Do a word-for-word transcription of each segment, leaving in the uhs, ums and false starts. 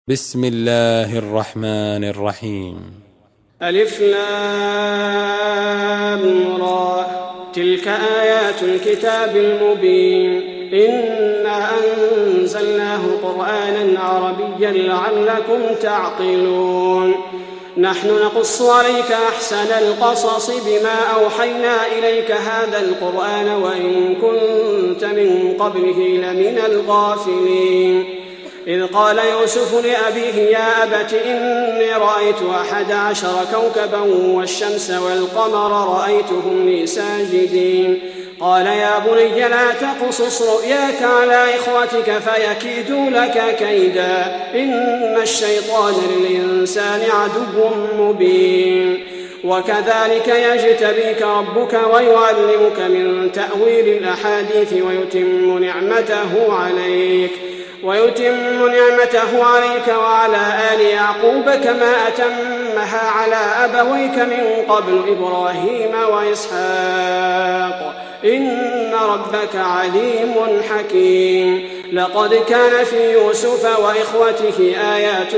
بسم الله الرحمن الرحيم. ألف لام را، تلك آيات الكتاب المبين. إنا أنزلناه قرآنا عربيا لعلكم تعقلون. نحن نقص عليك أحسن القصص بما أوحينا إليك هذا القرآن وإن كنت من قبله لمن الغافلين. إذ قال يوسف لأبيه يا أبت إني رأيت أحد عشر كوكبا والشمس والقمر رأيتهم لي ساجدين. قال يا بني لا تقصص رؤياك على إخوتك فيكيدوا لك كيدا، إن الشيطان للإنسان عدو مبين. وكذلك يجتبيك ربك ويعلمك من تأويل الأحاديث ويتم نعمته عليك ويتم نعمته عليك وعلى آل يعقوب كما أتمها على أبويك من قبل إبراهيم وإسحاق، إن ربك عليم حكيم. لقد كان في يوسف وإخوته آيات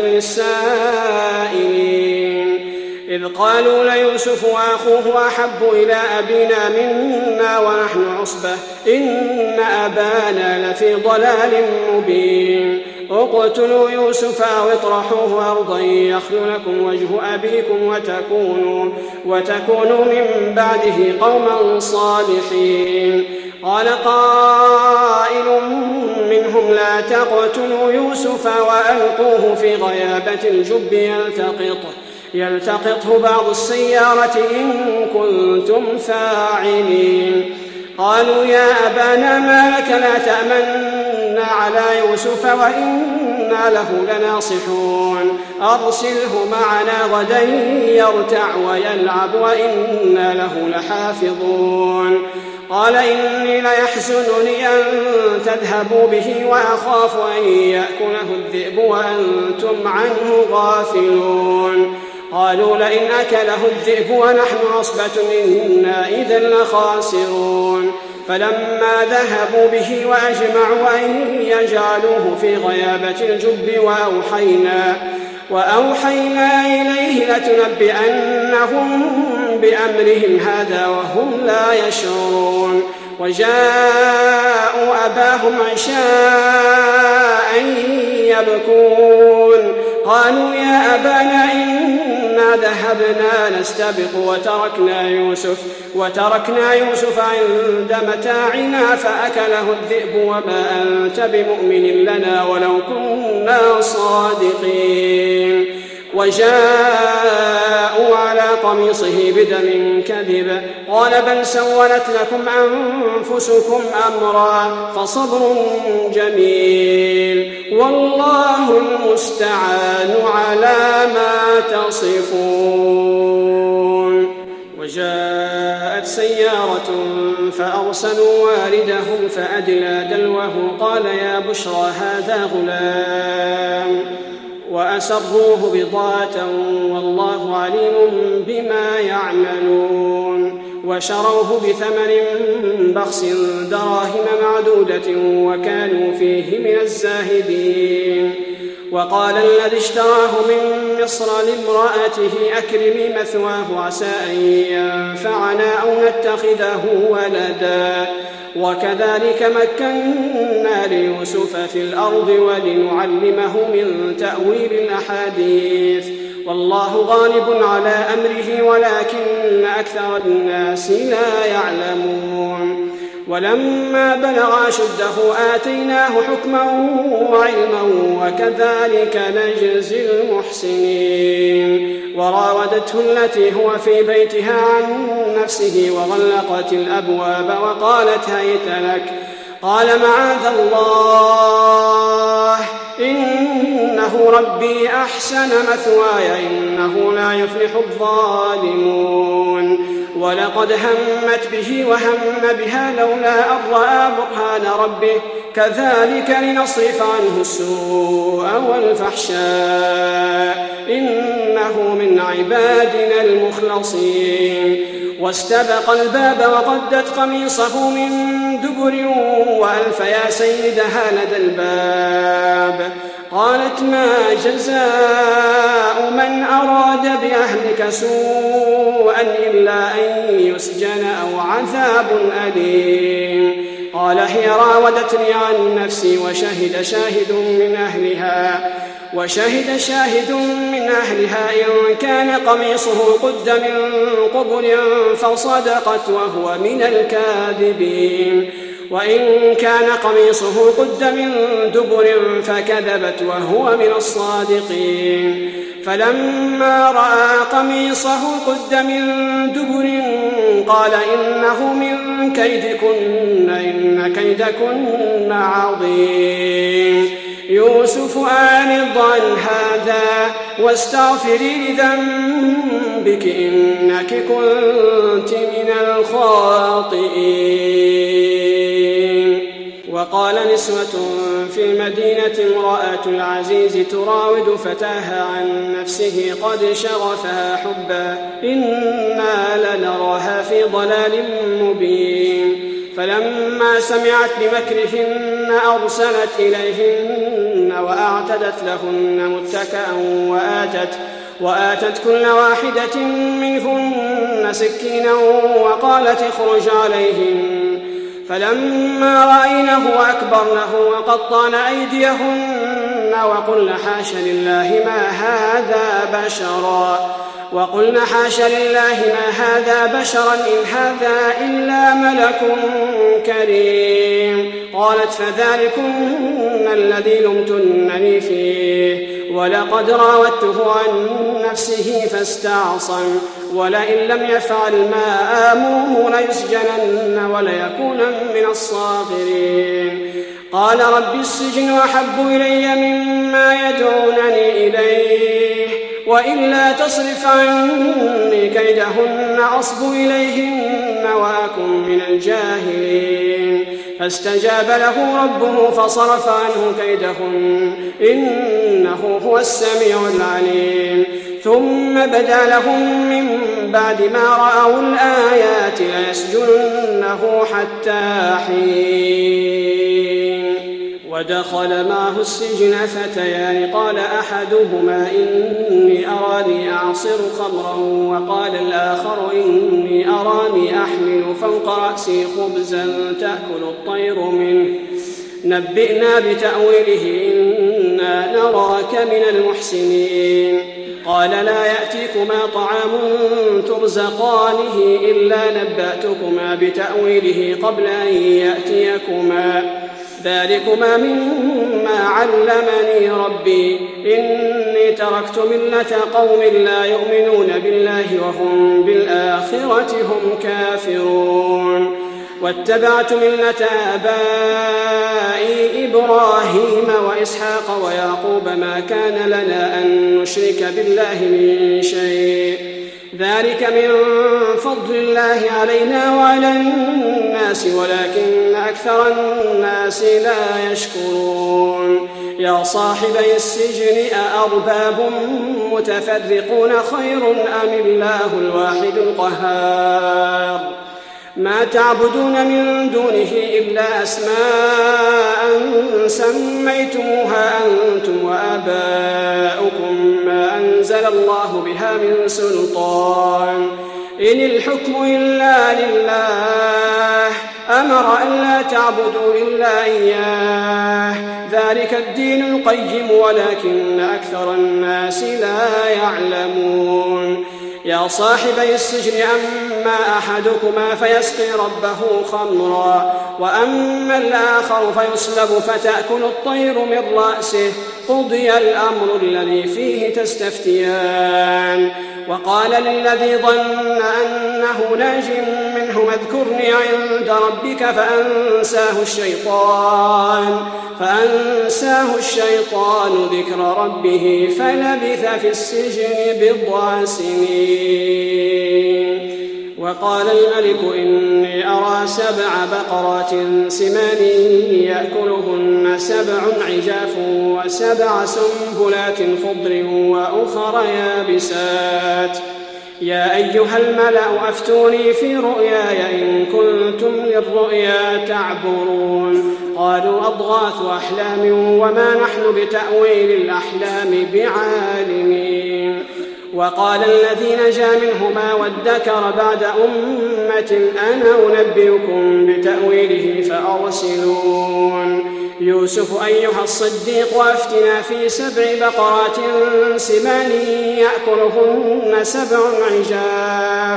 للسائلين، إذ قالوا ليوسف وأخوه أحب إلى أبينا منا ونحن عصبة إن أبانا لفي ضلال مبين. اقتلوا يوسف أو اطرحوه أرضا يخل لكم وجه أبيكم وتكونوا, وتكونوا من بعده قوما صالحين. قال قائل منهم لا تقتلوا يوسف وألقوه في غيابة الجب يلتقطه يلتقطه بعض السيارة إن كنتم فاعلين. قالوا يا أبانا ما لك لا تأمنا على يوسف وإنا له لناصحون، أرسله معنا غدا يرتع ويلعب وإنا له لحافظون. قال إني ليحزنني أن تذهبوا به وأخاف أن يأكله الذئب وأنتم عنه غافلون. قالوا لئن أكله الذئب ونحن عصبة إنا إذا لخاسرون. فلما ذهبوا به وأجمعوا أن يجعلوه في غيابة الجب وأوحينا, وأوحينا إليه لتنبئنهم بأمرهم هذا وهم لا يشعرون. وجاءوا أباهم عشاء يبكون. قالوا يا أبانا إنا ذهبنا نستبق وتركنا يوسف وتركنا يوسف عند متاعنا فأكله الذئب وما أنت بمؤمن لنا ولو كنا صادقين. وجاءوا على قميصه بدم كذب قال بل سولت لكم أنفسكم أمرا فصبر جميل والله المستعان على ما تصفون. وجاءت سيارة فأرسلوا واردهم فأدلى دلوه قال يا بشرى هذا غلام، وأسروه بضاعة والله عليم بما يعملون. وشروه بثمن بخس دراهم معدودة وكانوا فيه من الزاهدين. وقال الذي اشتراه من مصر لامرأته أكرمي مثواه عسى أن ينفعنا أو نتخذه ولدا. وكذلك مكنا ليوسف في الأرض ولنعلمه من تأويل الأحاديث والله غالب على أمره ولكن أكثر الناس لا يعلمون. ولما بلغ أشده آتيناه حكما وعلما وكذلك نجزي المحسنين. وراودته التي هو في بيتها عن نفسه وغلقت الأبواب وقالت هيت لك قال معاذ الله إنه ربي أحسن مثواي إنه لا يفلح الظالمون. ولقد همت به وهم بها لولا أن رأى برهان ربه كذلك لنصرف عنه السوء والفحشاء إنه من عبادنا المخلصين. واستبق الباب وقدت قميصه من دبر وألف يا سيدها لدى الباب قالت ما جزاء من أراد بأهلك سوءا إلا أن يسجن أو عذاب أليم. قال هي راودتني عن نفسي وشهد شاهد من أهلها وشهد شاهد من أهلها إن كان قميصه قد من قبل فصدقت وهو من الكاذبين وإن كان قميصه قد من دبر فكذبت وهو من الصادقين. فلما رأى قميصه قد من دبر قال إنه من كيدكن إن كيدكن عظيم. يوسف أعرض عن هذا واستغفري لذنبك إنك كنت من الخاطئين. وقال نسوة في المدينة امرأة العزيز تراود فتاها عن نفسه قد شغفها حبا إنا لنراها في ضلال مبين. فلما سمعت بمكرهن أرسلت إليهن وأعتدت لهن متكئا وآتت, وآتت كل واحدة منهن سكينا وقالت اخرج عليهن. فلما رأينه أكبرنه وقطعن أيديهن وقلن حاش لله ما هذا بشرا وقلنا حاش لله ما هذا بشرا إن هذا إلا ملك كريم. قالت فذلكن الذي لمتنني فيه ولقد راودته عن نفسه فاستعصم ولئن لم يفعل ما آمره ليسجنن وليكون من الصاغرين. قال رب السجن أحب إلي مما يدعونني إليه وإلا تصرف عني كيدهن أصب إليهن وأكن من الجاهلين. فاستجاب له ربه فصرف عنه كيدهن إنه هو السميع العليم. ثم بدا لهم من بعد ما رأوا الآيات ليسجننه حتى حين. ودخل معه السجن فتيان قال أحدهما إني أراني أعصر خمرا وقال الآخر إني أراني أحمل فوق رأسي خبزا تأكل الطير منه نبئنا بتأويله إنا نراك من المحسنين. قال لا يأتيكما طعام ترزقانه إلا نبأتكما بتأويله قبل أن يأتيكما ذلكما مما علمني ربي إني تركت ملة قوم لا يؤمنون بالله وهم بالآخرة هم كافرون واتبعت ملة آبائي إبراهيم وإسحاق ويعقوب ما كان لنا أن نشرك بالله من شيء ذلك من فضل الله علينا وعلى الناس ولكن أكثر الناس لا يشكرون. يا صاحبي السجن أأرباب متفرقون خير أم الله الواحد القهار ما تعبدون من دونه إلا أسماء سميتموها أنتم وآباؤكم ما أنزل الله بها من سلطان إن الحكم إلا لله أمر أن لا تعبدوا إلا إياه ذلك الدين القيم ولكن أكثر الناس لا يعلمون. يا صاحبي السجن أما أحدكما فيسقي ربه خمرا وأما الآخر فيصلب فتأكل الطير من رأسه قضي الأمر الذي فيه تستفتيان. وقال للذي ظن أنه ناج منه اذكرني عند ربك فأنساه الشيطان فأنساه الشيطان ذكر ربه فلبث في السجن بضع سنين. وقال الملك إني أرى سبع بقرات سمان يأكلهن سبع عجاف وسبع سنبلات خضر وأخر يابسات يا أيها الملأ أفتوني في رؤياي إن كنتم للرؤيا تعبرون قالوا أضغاث أحلام وما نحن بتأويل الأحلام بعالمين وقال الذي نجا منهما وادكر بعد أمة أنا أنبئكم بتأويله فأرسلون يوسف أيها الصديق أفتنا في سبع بقرات سمان يأكلهن سبع عجاف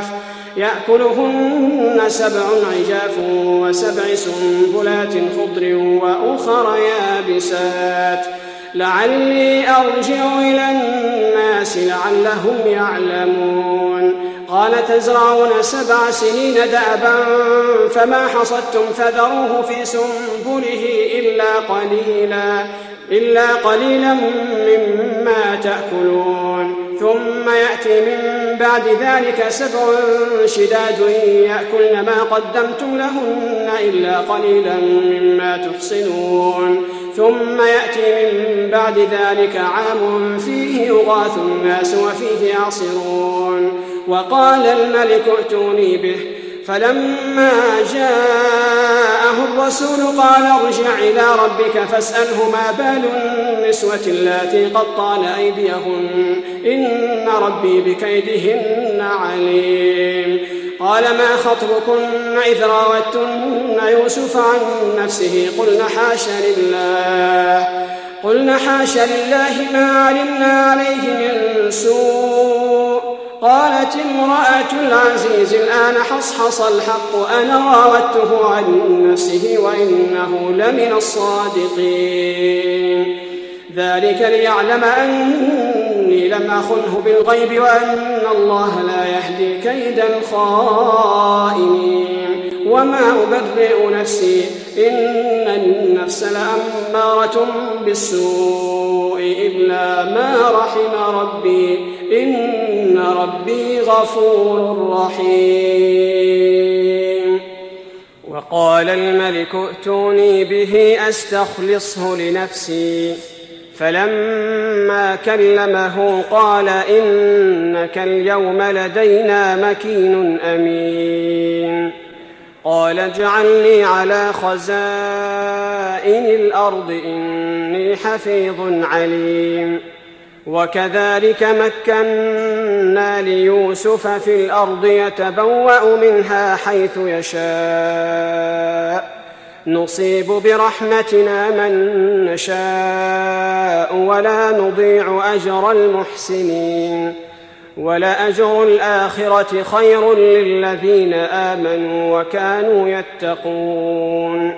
يأكلهن سبع عجاف وسبع سنبلات خضر وأخر يابسات لعلي أرجع إلى الناس لعلهم يعلمون قال تزرعون سبع سنين دأبا فما حصدتم فذروه في سنبله إلا قليلا إلا قليلا مما تأكلون ثم يأتي من بعد ذلك سبع شداد يأكلن ما قدمتم لهن إلا قليلا مما تحصنون ثم يأتي من بعد ذلك عام فيه يغاث الناس وفيه يعصرون وقال الملك ائتوني به فلما جاءه الرسول قال ارجع إلى ربك فاسأله ما بال النسوة اللاتي قطعن أيديهن إن ربي بكيدهن عليم قال ما خطبكن إذ راوتن يوسف عن نفسه قلن حاش لله قلن حاش لله ما علمنا عليه من سوء قالت امرأة العزيز الآن حصحص الحق أنا راودته عن نفسه وإنه لمن الصادقين ذلك ليعلم أني لم أخنه بالغيب وأن الله لا يهدي كيد الخائنين وما أبرئ نفسي إن النفس لأمارة بالسوء إلا ما رحم ربي إن ربي غفور رحيم وقال الملك ائتوني به أستخلصه لنفسي فلما كلمه قال إنك اليوم لدينا مكين أمين قال اجعلني على خزائن الأرض إني حفيظ عليم وكذلك مكنا ليوسف في الأرض يتبوأ منها حيث يشاء نصيب برحمتنا من نشاء ولا نضيع أجر المحسنين ولأجر الآخرة خير للذين آمنوا وكانوا يتقون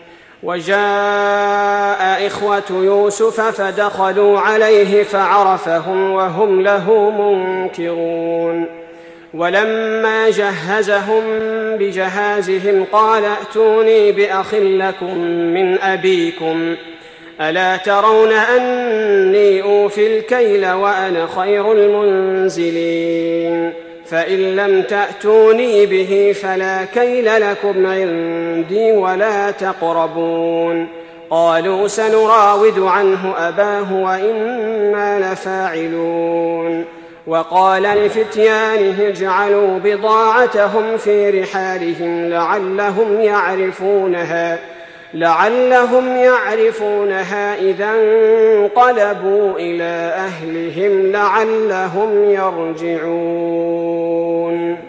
وجاء إخوة يوسف فدخلوا عليه فعرفهم وهم له منكرون ولما جهزهم بجهازهم قال ائتوني بأخ لكم من أبيكم ألا ترون أني أوفي الكيل وأنا خير المنزلين فإن لم تأتوني به فلا كيل لكم عندي ولا تقربون قالوا سنراود عنه أباه وإنا لفاعلون وقال لفتيانه اجعلوا بضاعتهم في رحالهم لعلهم يعرفونها لعلهم يعرفونها إذا انقلبوا إلى أهلهم لعلهم يرجعون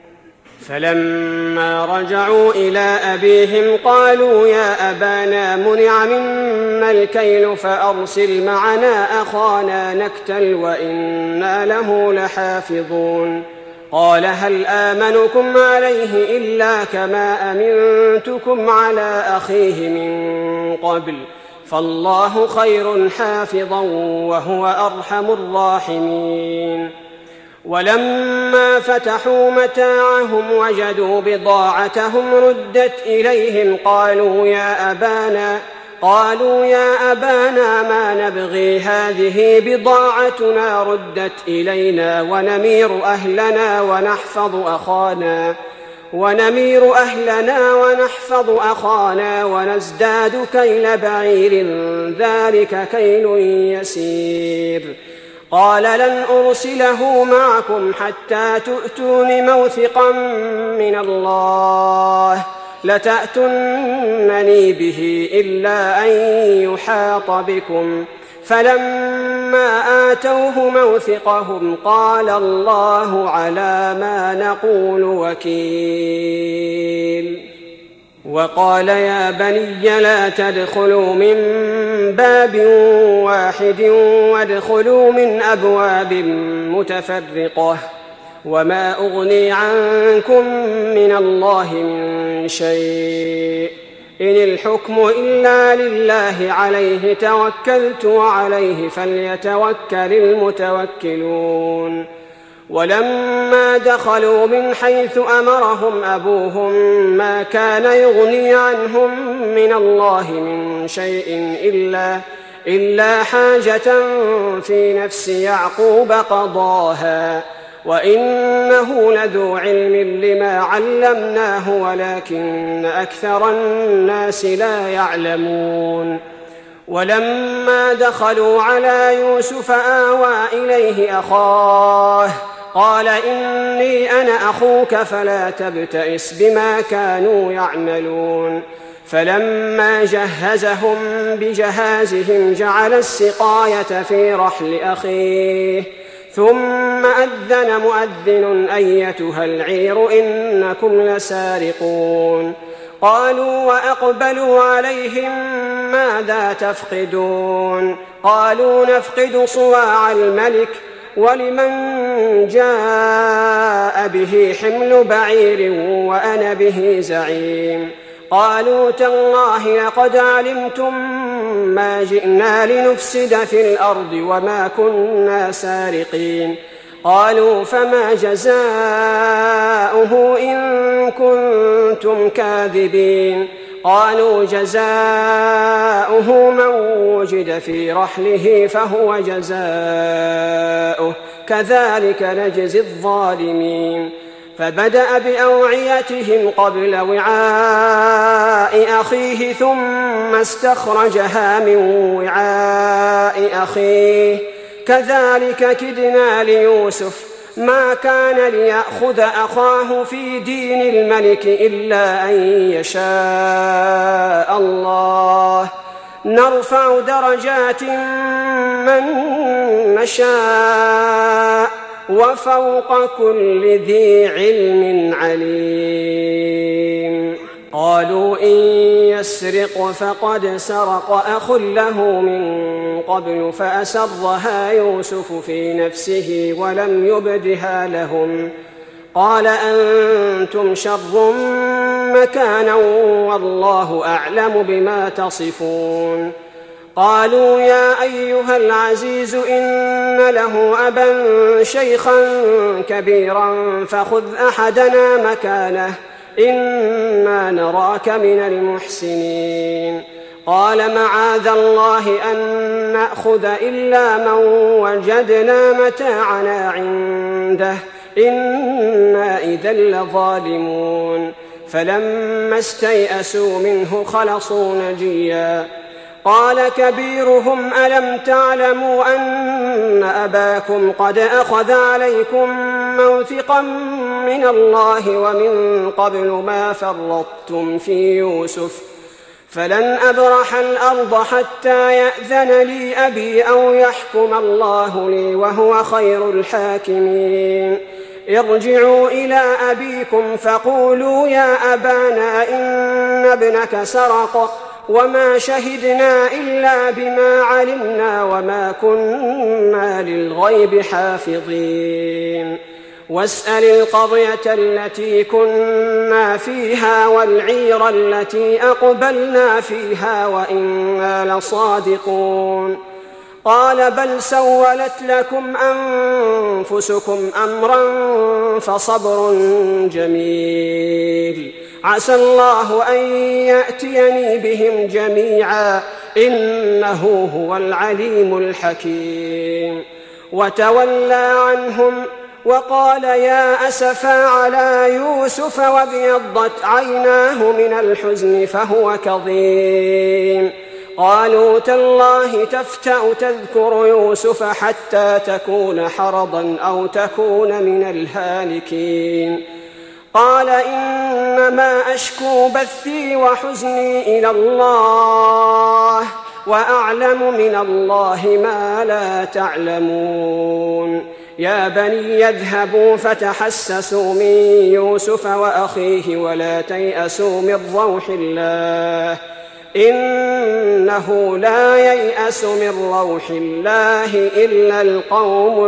فلما رجعوا إلى أبيهم قالوا يا أبانا منع منا الكيل فأرسل معنا أخانا نكتل وإنا له لحافظون قال هل آمنكم عليه إلا كما أمنتكم على أخيه من قبل فالله خير حافظا وهو أرحم الراحمين ولما فتحوا متاعهم وجدوا بضاعتهم ردت إليهم قالوا يا أبانا قالوا يا أبانا ما نبغي هذه بضاعتنا ردت إلينا ونمير أهلنا ونحفظ أخانا ونمير أهلنا ونحفظ أخانا ونزداد كيل بعير ذلك كيل يسير قال لن أرسله معكم حتى تؤتون موثقا من الله لتأتونني به إلا أن يحاط بكم. فلما آتوه موثقهم قال الله على ما نقول وكيل. وقال يا بني لا تدخلوا من باب واحد وادخلوا من أبواب متفرقة وما أغني عنكم من الله من شيء إن الحكم إلا لله عليه توكلت وعليه فليتوكل المتوكلون. ولما دخلوا من حيث أمرهم أبوهم ما كان يغني عنهم من الله من شيء إلا, إلا حاجة في نفس يعقوب قضاها وإنه لذو علم لما علمناه ولكن أكثر الناس لا يعلمون. ولما دخلوا على يوسف آوى إليه أخاه قال إني أنا أخوك فلا تبتئس بما كانوا يعملون. فلما جهزهم بجهازهم جعل السقاية في رحل أخيه ثم أذن مؤذن أيتها العير إنكم لسارقون. قالوا وأقبلوا عليهم ماذا تفقدون؟ قالوا نفقد صواع الملك ولمن جاء به حمل بعير وأنا به زعيم. قالوا تالله لقد علمتم ما جئنا لنفسد في الأرض وما كنا سارقين. قالوا فما جزاؤه إن كنتم كاذبين؟ قالوا جزاؤه من وجد في رحله فهو جزاؤه كذلك نجزي الظالمين. فبدأ بأوعيتهم قبل وعاء أخيه ثم استخرجها من وعاء أخيه كذلك كدنا ليوسف ما كان ليأخذ أخاه في دين الملك إلا أن يشاء الله نرفع درجات من نشاء وفوق كل ذي علم عليم. قالوا إن يسرق فقد سرق أخ له من قبل فأسرها يوسف في نفسه ولم يبدها لهم. قال أنتم شر مكانا والله أعلم بما تصفون. قالوا يا أيها العزيز إن له أبا شيخا كبيرا فخذ أحدنا مكانه إنا نراك من المحسنين. قال معاذ الله أن نأخذ إلا من وجدنا متاعنا عنده إنا إذا لظالمون. فلما استيئسوا منه خلصوا نجيا. قال كبيرهم ألم تعلموا أن أباكم قد أخذ عليكم موثقا من الله ومن قبل ما فرطتم في يوسف فلن أبرح الأرض حتى يأذن لي أبي أو يحكم الله لي وهو خير الحاكمين. ارجعوا إلى أبيكم فقولوا يا أبانا إن ابنك سرق وما شهدنا إلا بما علمنا وما كنا للغيب حافظين. واسأل القرية التي كنا فيها والعير التي أقبلنا فيها وإنا لصادقون. قال بل سولت لكم أنفسكم أمرا فصبر جميل عسى الله أن يأتيني بهم جميعا إنه هو العليم الحكيم. وتولى عنهم وقال يا أسفا على يوسف وابيضت عيناه من الحزن فهو كظيم. قالوا تالله تفتأ تذكر يوسف حتى تكون حرضا أو تكون من الهالكين قال إنما أشكو بثي وحزني إلى الله وأعلم من الله ما لا تعلمون يا بني يذهبوا فتحسسوا من يوسف وأخيه ولا تيأسوا من روح الله إنه لا ييأس من روح الله إلا القوم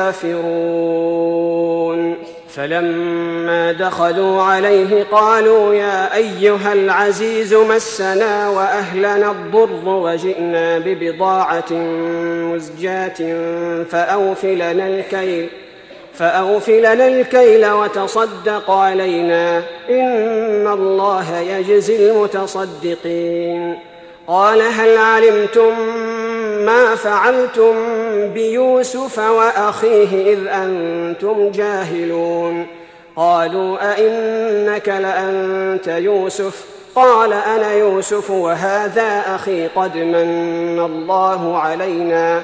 الكافرون فلما دخلوا عليه قالوا يا أيها العزيز مسنا وأهلنا الضر وجئنا ببضاعة مزجاة فأوفلنا الكيل فأوفلنا الكيل وتصدق علينا إن الله يجزي المتصدقين قال هل علمتم ما فعلتم بيوسف وأخيه إذ أنتم جاهلون قالوا أئنك لأنت يوسف قال أنا يوسف وهذا أخي قد من الله علينا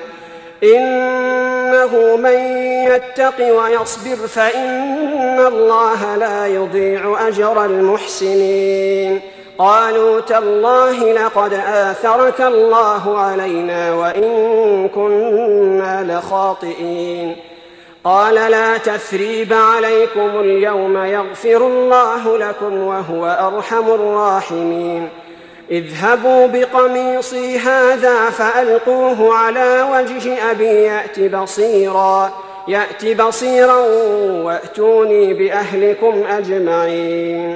إنه من يتق ويصبر فإن الله لا يضيع أجر المحسنين قالوا تالله لقد آثرك الله علينا وإن كنا لخاطئين قال لا تثريب عليكم اليوم يغفر الله لكم وهو أرحم الراحمين اذهبوا بقميصي هذا فألقوه على وجه أبي يأت بصيرا يأت بصيرا وأتوني بأهلكم أجمعين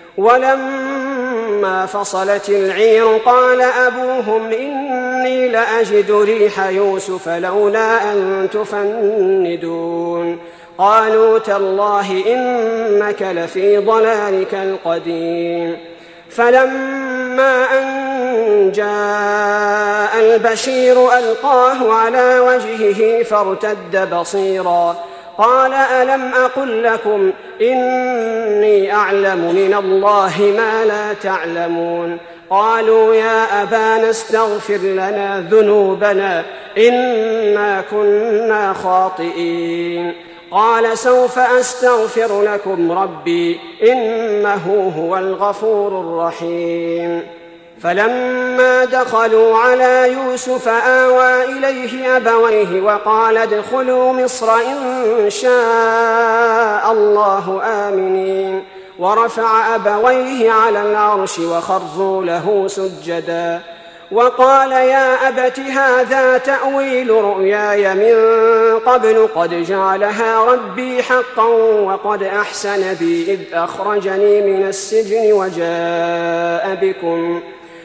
ولما فصلت العير قال أبوهم إني لأجد ريح يوسف لولا أن تفندون قالوا تالله إنك لفي ضلالك القديم فلما أن جاء البشير ألقاه على وجهه فارتد بصيرا قال ألم أقل لكم إني أعلم من الله ما لا تعلمون قالوا يا أبانا استغفر لنا ذنوبنا إنا كنا خاطئين قال سوف أستغفر لكم ربي إنه هو الغفور الرحيم فلما دخلوا على يوسف آوى إليه أبويه وقال ادخلوا مصر إن شاء الله آمنين ورفع أبويه على العرش وخروا له سجدا وقال يا أبت هذا تأويل رؤياي من قبل قد جعلها ربي حقا وقد أحسن بي إذ أخرجني من السجن وجاء بكم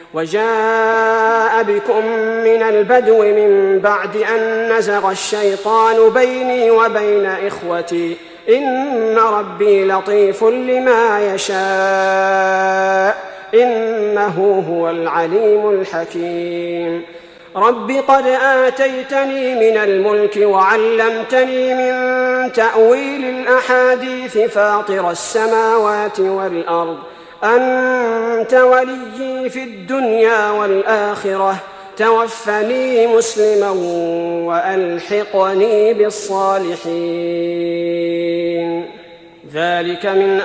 وجاء بكم من البدو من بعد أن نزغ الشيطان بيني وبين إخوتي إن ربي لطيف لما يشاء إنه هو العليم الحكيم رب قد آتيتني من الملك وعلمتني من تأويل الأحاديث فاطر السماوات والأرض أنت وليي في الدنيا والآخرة توفني مسلما وألحقني بالصالحين ذلك من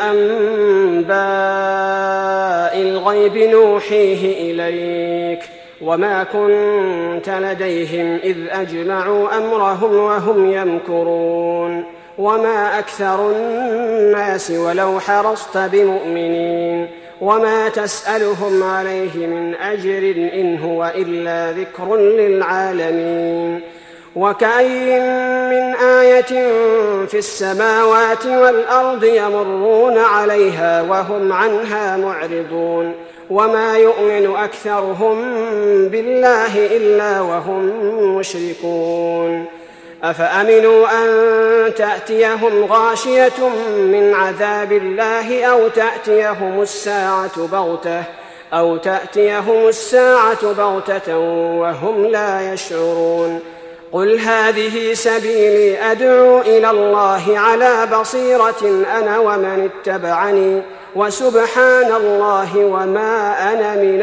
أنباء الغيب نوحيه إليك وما كنت لديهم إذ أجمعوا أمرهم وهم يمكرون وما أكثر الناس ولو حرصت بمؤمنين وما تسألهم عليه من أجر إن هو إلا ذكر للعالمين وكأين من آية في السماوات والأرض يمرون عليها وهم عنها معرضون وما يؤمن أكثرهم بالله إلا وهم مشركون أفأمنوا أن تأتيهم غاشية من عذاب الله أو تأتيهم الساعة بغتة أو تأتيهم الساعة بغتة وهم لا يشعرون قل هذه سبيلي أدعو إلى الله على بصيرة أنا ومن اتبعني وسبحان الله وما أنا من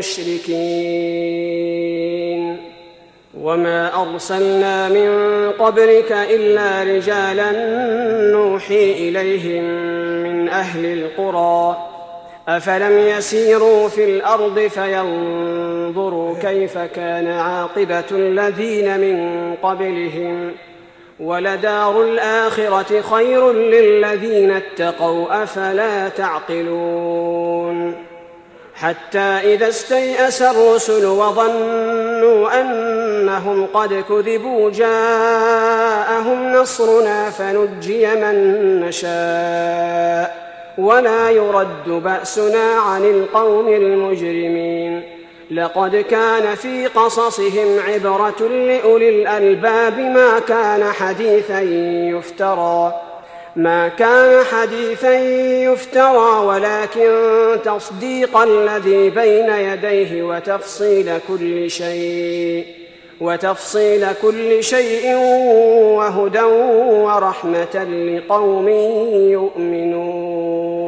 المشركين. وما أرسلنا من قبلك إلا رجالا نوحي إليهم من أهل القرى أفلم يسيروا في الأرض فينظروا كيف كان عاقبة الذين من قبلهم ولدار الآخرة خير للذين اتقوا أفلا تعقلون. حتى إذا استيأس الرسل وظنوا أنهم قد كذبوا جاءهم نصرنا فنجي من نشاء ولا يرد بأسنا عن القوم المجرمين. لقد كان في قصصهم عبرة لأولي الألباب ما كان حديثا يفترى ما كان حديثا يفترى ولكن تصديق الذي بين يديه وتفصيل كل شيء وتفصيل كل شيء وهدى ورحمة لقوم يؤمنون.